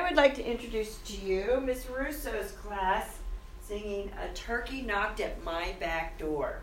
would like to introduce to you Miss Russo's class singing A Turkey Knocked at My Back Door.